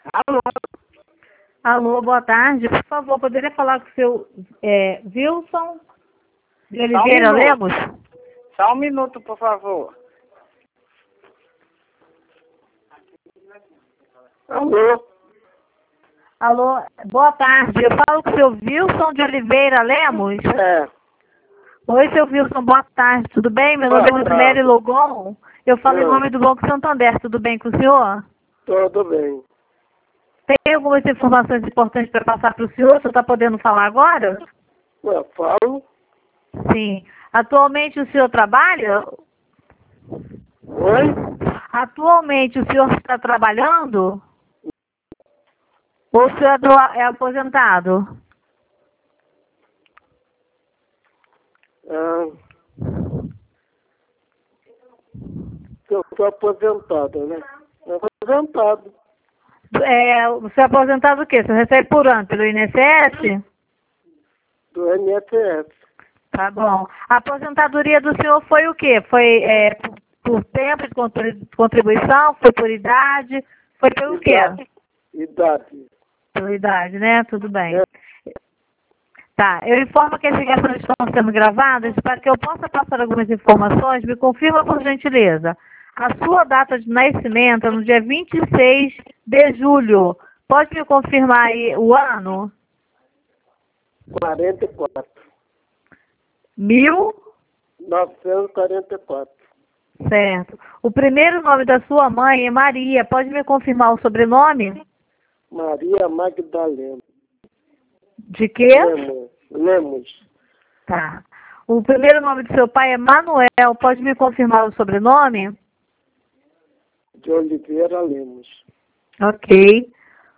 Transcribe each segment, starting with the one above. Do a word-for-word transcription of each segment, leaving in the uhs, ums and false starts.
Alô? Alô, boa tarde. Por favor, poderia falar com o seu é, Wilson de Só um Oliveira minuto. Lemos? Só um minuto, por favor. Alô? Alô, boa tarde. Eu falo com o seu Wilson de Oliveira Lemos? É. Oi, seu Wilson, boa tarde. Tudo bem? Meu nome é Boa Rosemary tarde. Logon. Eu falo em Não, nome do Banco Santander. Tudo bem com o senhor? tudo bem. Tem algumas informações importantes para passar para o senhor? O senhor está podendo falar agora? Eu falo. Sim. Atualmente o senhor trabalha? Oi? Atualmente o senhor está trabalhando? Ou o senhor é do- é aposentado? Ah, eu sou aposentado, né? Aposentado. É, você é aposentado o quê? Você recebe por ano? Pelo I N S S? Do I N S S. Tá bom. A aposentadoria do senhor foi o quê? Foi é, por, por tempo de contri- contribuição? Foi por idade? Foi pelo quê? Idade. Idade. Pela idade, né? Tudo bem. É. Tá, eu informo que as ligações estão sendo gravadas. Para que eu possa passar algumas informações, me confirma por gentileza. A sua data de nascimento é no dia vinte e seis de julho. Pode me confirmar aí o ano? quarenta e quatro. Mil? novecentos e quarenta e quatro. Certo. O primeiro nome da sua mãe é Maria. Pode me confirmar o sobrenome? Maria Magdalena. De quê? Lemos. Lemos. Tá. O primeiro nome do seu pai é Manuel. Pode me confirmar o sobrenome? De Oliveira Lemos. Ok.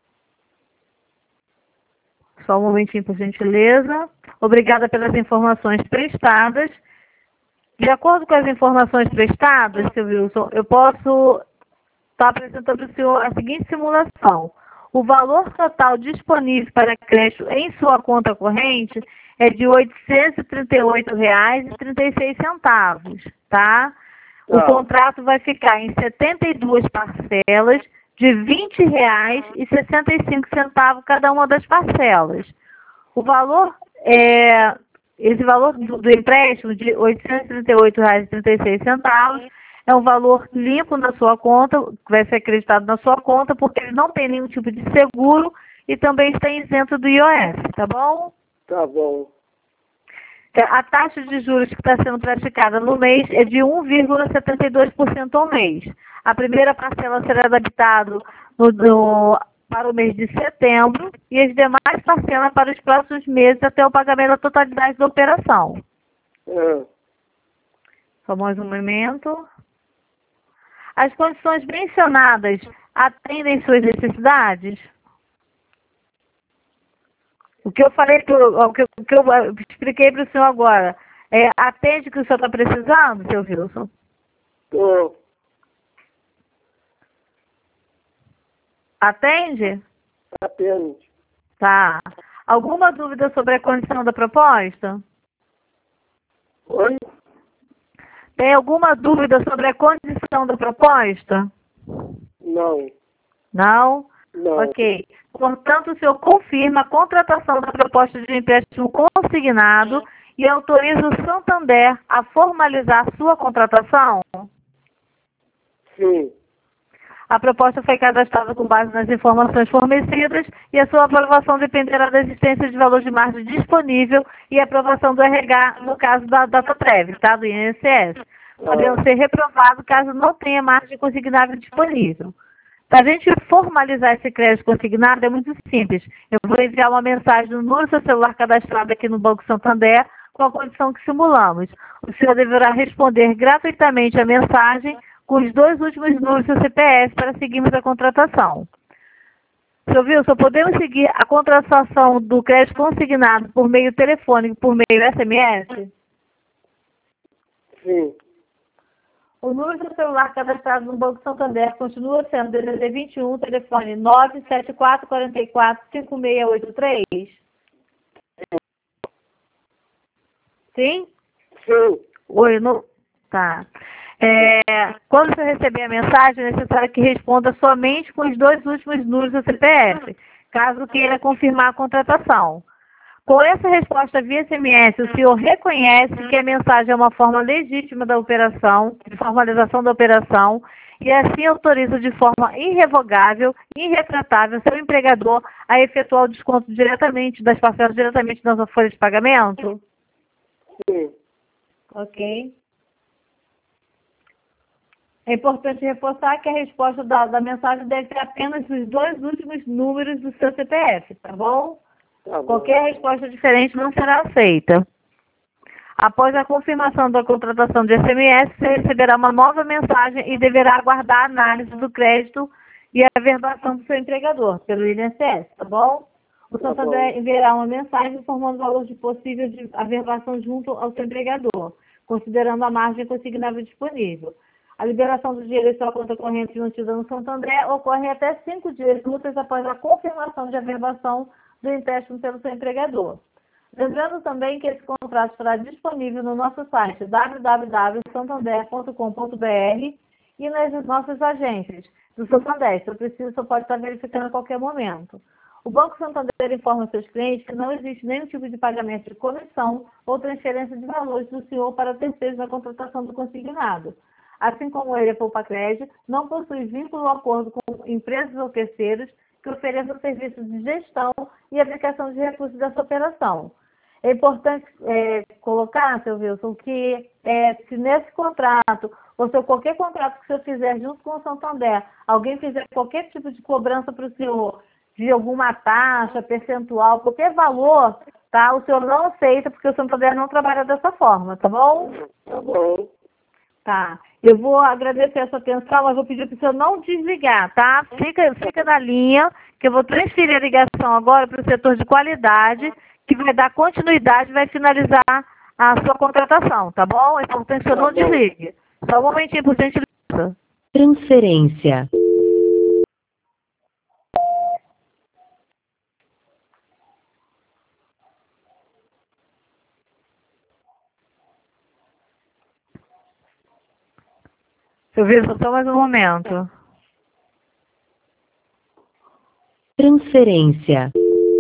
Só um momentinho, por gentileza. Obrigada pelas informações prestadas. De acordo com as informações prestadas, seu Wilson, eu posso estar apresentando ao senhor a seguinte simulação. O valor total disponível para crédito em sua conta corrente é de oitocentos e trinta e oito reais e trinta e seis centavos, tá? O Tá. contrato vai ficar em setenta e duas parcelas de vinte reais e sessenta e cinco centavos cada uma das parcelas. O valor, é, esse valor do, do empréstimo de oitocentos e trinta e oito reais e trinta e seis centavos é um valor limpo na sua conta, que vai ser acreditado na sua conta, porque ele não tem nenhum tipo de seguro e também está isento do I O S, tá bom? Tá bom. A taxa de juros que está sendo praticada no mês é de um vírgula setenta e dois por cento ao mês. A primeira parcela será debitada no, no, para o mês de setembro e as demais parcelas para os próximos meses até o pagamento da totalidade da operação. É. Só mais um momento. As condições mencionadas atendem suas necessidades? O que eu falei, pro- o que, eu- o que eu expliquei para o senhor agora, é, atende o que o senhor está precisando, seu Wilson? Tô. Atende? Atende. Tá. Alguma dúvida sobre a condição da proposta? Oi? Tem alguma dúvida sobre a condição da proposta? Não. Não? Não. Ok. Portanto, o senhor confirma a contratação da proposta de empréstimo consignado e autoriza o Santander a formalizar sua contratação? Sim. A proposta foi cadastrada com base nas informações fornecidas e a sua aprovação dependerá da existência de valor de margem disponível e aprovação do R H no caso da data prévia, tá? Do I N S S. Podendo ser reprovado caso não tenha margem consignável disponível. Para a gente formalizar esse crédito consignado é muito simples. Eu vou enviar uma mensagem no número do seu celular cadastrado aqui no Banco Santander com a condição que simulamos. O senhor deverá responder gratuitamente a mensagem com os dois últimos números do seu C P F para seguirmos a contratação. Senhor Wilson, podemos seguir a contratação do crédito consignado por meio telefônico, por meio S M S? Sim. O número do celular cadastrado no Banco Santander continua sendo D D D vinte e um, telefone nove sete quatro quatro quatro cinco seis oito três? Sim? Sim. Oi, no... tá. É, quando você receber a mensagem, é necessário que responda somente com os dois últimos números do C P F, caso queira confirmar a contratação. Com essa resposta via S M S, o senhor reconhece que a mensagem é uma forma legítima da operação, de formalização da operação, e assim autoriza de forma irrevogável e irretratável seu empregador a efetuar o desconto diretamente das parcelas diretamente na sua folha de pagamento? Sim. Ok. É importante reforçar que a resposta da, da mensagem deve ter apenas os dois últimos números do seu C P F, tá bom? Tá bom. Qualquer resposta diferente não será aceita. Após a confirmação da contratação de S M S, você receberá uma nova mensagem e deverá aguardar a análise do crédito e a averbação do seu empregador, pelo I N S S, tá bom? O Tá Santander bom. enviará uma mensagem informando o valor de possível de averbação junto ao seu empregador, considerando a margem consignável disponível. A liberação do dinheiro em sua conta corrente mantida no Santander ocorre até cinco dias úteis após a confirmação de averbação do empréstimo pelo seu empregador. Lembrando também que esse contrato estará disponível no nosso site w w w ponto santander ponto com ponto b r e nas nossas agências do Santander. Se eu preciso, você pode estar verificando a qualquer momento. O Banco Santander informa seus clientes que não existe nenhum tipo de pagamento de comissão ou transferência de valores do senhor para terceiros na contratação do consignado. Assim como ele, a Poupa-Crédito, não possui vínculo ou acordo com empresas ou terceiros que ofereçam serviços de gestão e aplicação de recursos dessa operação. É importante é, colocar, seu Wilson, que é, se nesse contrato, ou se qualquer contrato que o senhor fizer junto com o Santander, alguém fizer qualquer tipo de cobrança para o senhor, de alguma taxa, percentual, qualquer valor, tá? O senhor não aceita, porque o Santander não trabalha dessa forma, tá bom? Tá bom. Tá. Eu vou agradecer a sua atenção, mas vou pedir para o senhor não desligar, tá? Fica, fica na linha, que eu vou transferir a ligação agora para o setor de qualidade, que vai dar continuidade, vai finalizar a sua contratação, tá bom? É importante que o senhor não desligue. Só um momentinho, por gentileza. Transferência. Seu Wilson, só mais um momento. Transferência.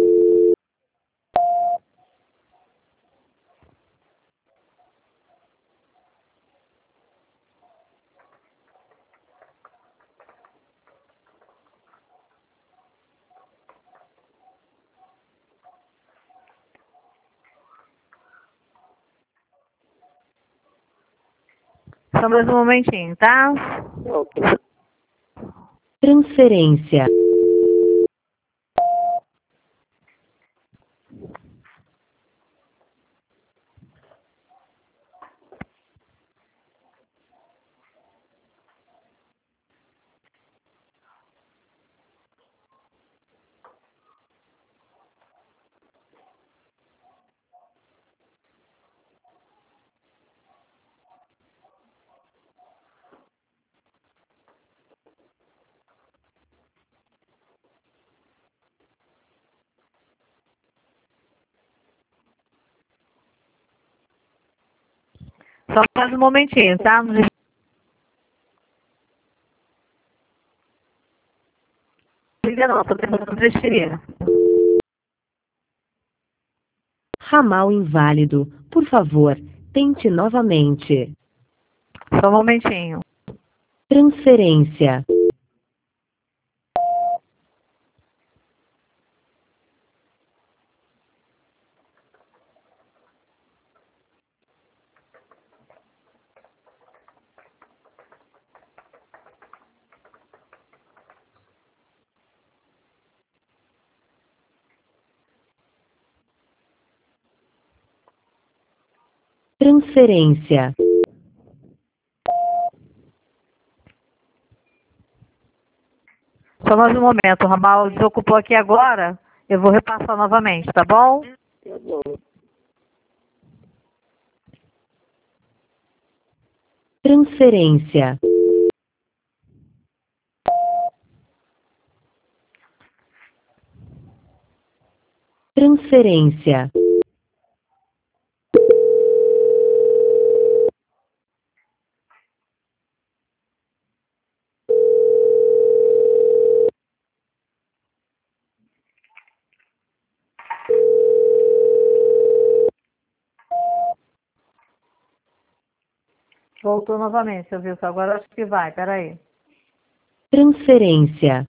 Só mais um momentinho, tá? Ok. Transferência. Só mais um momentinho, tá? Não desliga não, tô tentando transferir. Ramal inválido. Por favor, tente novamente. Só um momentinho. Transferência. Transferência. Só mais um momento, o ramal desocupou aqui agora, eu vou repassar novamente, tá bom? Tá bom. Transferência. Transferência. Voltou novamente, seu Wilson. Agora acho que vai, peraí. Transferência.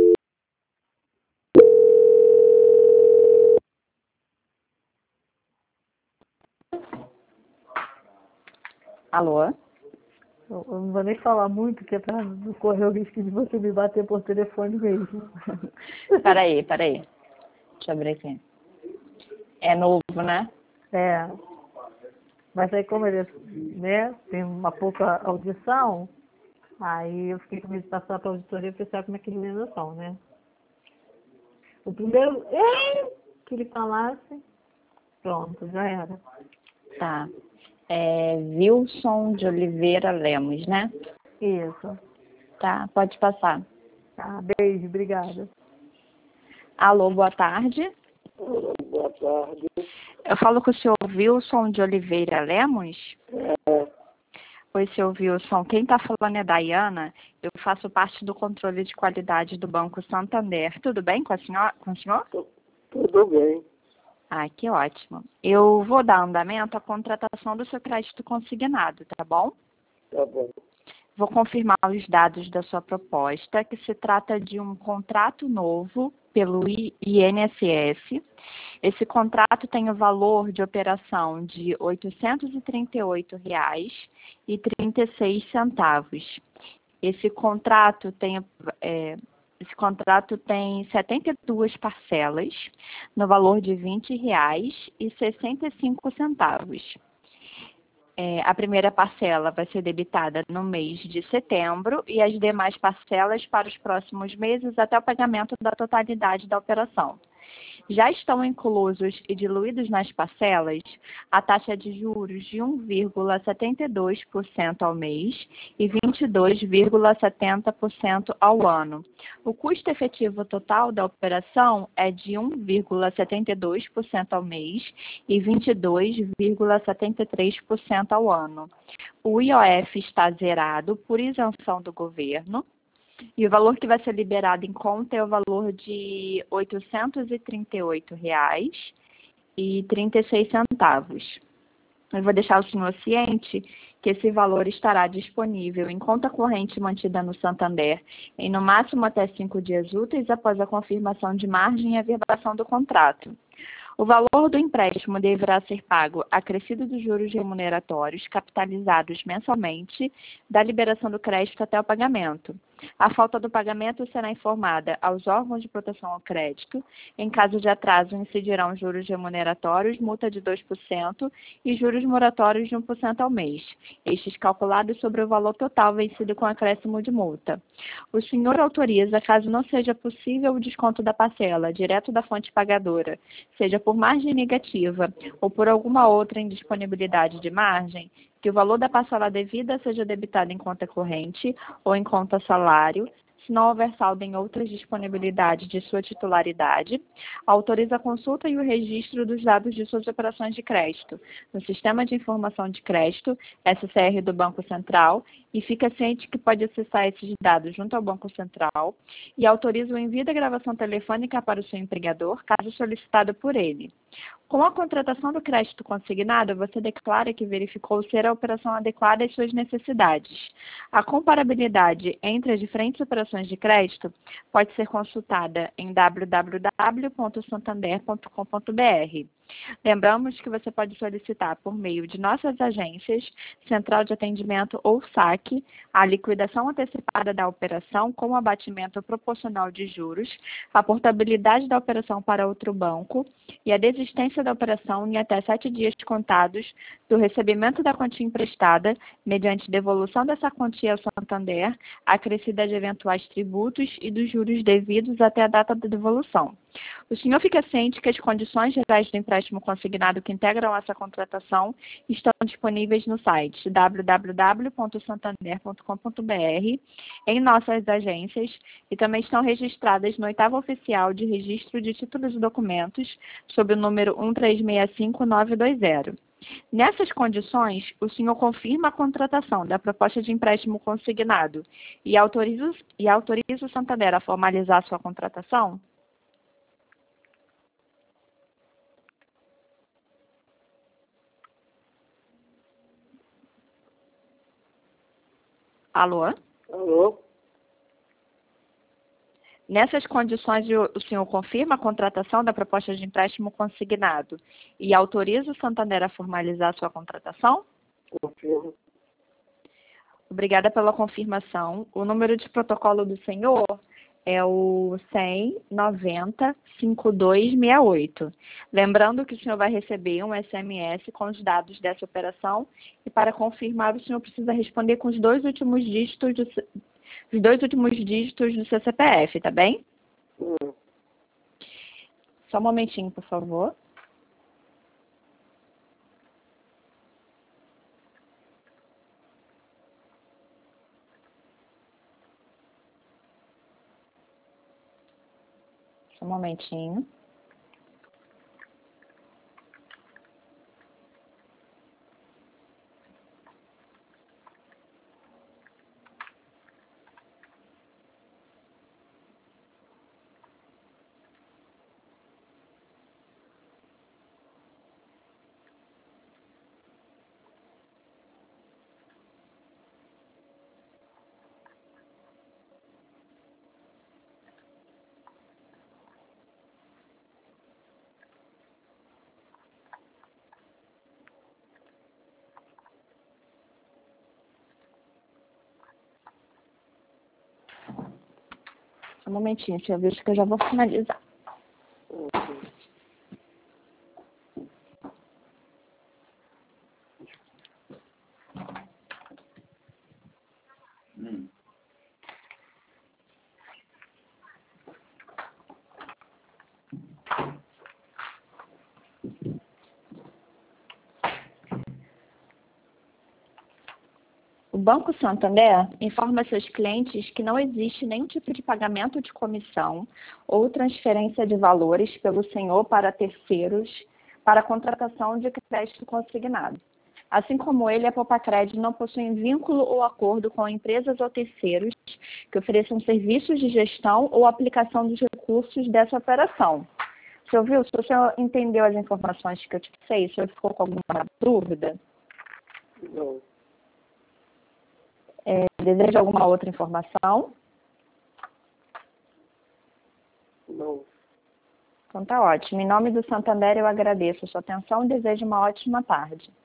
Alô? Eu, eu não vou nem falar muito, que é para não correr o risco de você me bater por telefone mesmo. Peraí, peraí. Deixa eu abrir aqui. É novo, né? É. Mas aí como ele, né, tem uma pouca audição, aí eu fiquei com medo de passar para a auditoria para saber como é que eles ainda são, né? O primeiro "ei", que ele falasse, pronto, já era. Tá. É Wilson de Oliveira Lemos, né? Isso. Tá, pode passar. Tá, beijo, obrigada. Alô, boa tarde. Boa tarde. Eu falo com o senhor Wilson de Oliveira Lemos. É, Oi, senhor Wilson. Quem está falando é Dayana. Eu faço parte do controle de qualidade do Banco Santander. Tudo bem com, a senhora, com o senhor? tudo bem. Ah, que ótimo. Eu vou dar andamento à contratação do seu crédito consignado, tá bom? Tá bom. Vou confirmar os dados da sua proposta, que se trata de um contrato novo pelo I N S S. Esse contrato tem o valor de operação de oitocentos e trinta e oito reais e trinta e seis centavos. Esse contrato tem, é, esse contrato tem setenta e duas parcelas, no valor de vinte reais e sessenta e cinco centavos. É, a primeira parcela vai ser debitada no mês de setembro e as demais parcelas para os próximos meses até o pagamento da totalidade da operação. Já estão inclusos e diluídos nas parcelas a taxa de juros de um vírgula setenta e dois por cento ao mês e vinte e dois vírgula setenta por cento ao ano. O custo efetivo total da operação é de um vírgula setenta e dois por cento ao mês e vinte e dois vírgula setenta e três por cento ao ano. O I O F está zerado por isenção do governo. E o valor que vai ser liberado em conta é o valor de oitocentos e trinta e oito reais e trinta e seis centavos. Eu vou deixar o senhor ciente que esse valor estará disponível em conta corrente mantida no Santander em no máximo até cinco dias úteis após a confirmação de margem e averbação do contrato. O valor do empréstimo deverá ser pago acrescido dos juros remuneratórios capitalizados mensalmente da liberação do crédito até o pagamento. A falta do pagamento será informada aos órgãos de proteção ao crédito. Em caso de atraso, incidirão juros remuneratórios, multa de dois por cento e juros moratórios de um por cento ao mês, estes calculados sobre o valor total vencido com acréscimo de multa. O senhor autoriza, caso não seja possível o desconto da parcela direto da fonte pagadora, seja por margem negativa ou por alguma outra indisponibilidade de margem, que o valor da parcela devida seja debitado em conta corrente ou em conta salário, se não houver saldo em outras disponibilidades de sua titularidade, autoriza a consulta e o registro dos dados de suas operações de crédito no Sistema de Informação de Crédito, S C R do Banco Central, e fica ciente que pode acessar esses dados junto ao Banco Central e autoriza o envio da gravação telefônica para o seu empregador, caso solicitado por ele. Com a contratação do crédito consignado, você declara que verificou ser a operação adequada às suas necessidades. A comparabilidade entre as diferentes operações de crédito pode ser consultada em w w w ponto santander ponto com ponto b r. Lembramos que você pode solicitar por meio de nossas agências, Central de Atendimento ou saque, a liquidação antecipada da operação com o abatimento proporcional de juros, a portabilidade da operação para outro banco e a desistência da operação em até sete dias contados do recebimento da quantia emprestada, mediante devolução dessa quantia ao Santander, acrescida de eventuais tributos e dos juros devidos até a data da devolução. O senhor fica ciente que as condições gerais do empréstimo consignado que integram essa contratação estão disponíveis no site w w w ponto santander ponto com ponto b r, em nossas agências, e também estão registradas no oitavo oficial de registro de títulos e documentos, sob o número um três seis cinco nove dois zero. Nessas condições, o senhor confirma a contratação da proposta de empréstimo consignado e autoriza, e autoriza o Santander a formalizar sua contratação? Alô? Alô? Nessas condições, o o senhor confirma a contratação da proposta de empréstimo consignado e autoriza o Santander a formalizar a sua contratação? Confirmo. Obrigada pela confirmação. O número de protocolo do senhor é o cem, noventa, cinquenta e dois sessenta e oito. Lembrando que o senhor vai receber um S M S com os dados dessa operação e para confirmar o senhor precisa responder com os dois últimos dígitos do, se- os dois últimos dígitos do seu C P F, tá bem? Hum. Só um momentinho, por favor. Só um momentinho. Só um momentinho, senhor, vejo que eu já vou finalizar. O Banco Santander informa seus clientes que não existe nenhum tipo de pagamento de comissão ou transferência de valores pelo senhor para terceiros para a contratação de crédito consignado. Assim como ele, a Popacred não possui vínculo ou acordo com empresas ou terceiros que ofereçam serviços de gestão ou aplicação dos recursos dessa operação. O senhor viu? Se o senhor entendeu as informações que eu te passei, se o senhor ficou com alguma dúvida? Não. É, deseja alguma outra informação? Não. Então tá ótimo. Em nome do Santander eu agradeço a sua atenção e desejo uma ótima tarde.